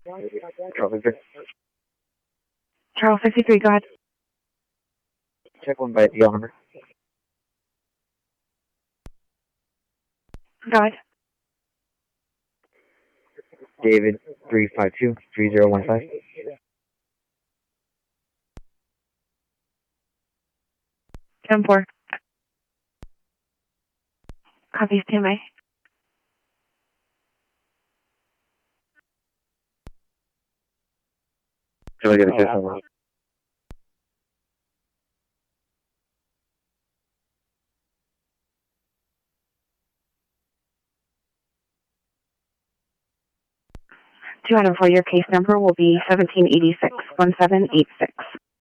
Charles Victor. Charles 63, go ahead. Check one by DL number. Go ahead. David 352-3015. 10-4. Copy, stand by. Can I get a kiss number? Your case number will be 1786-1786.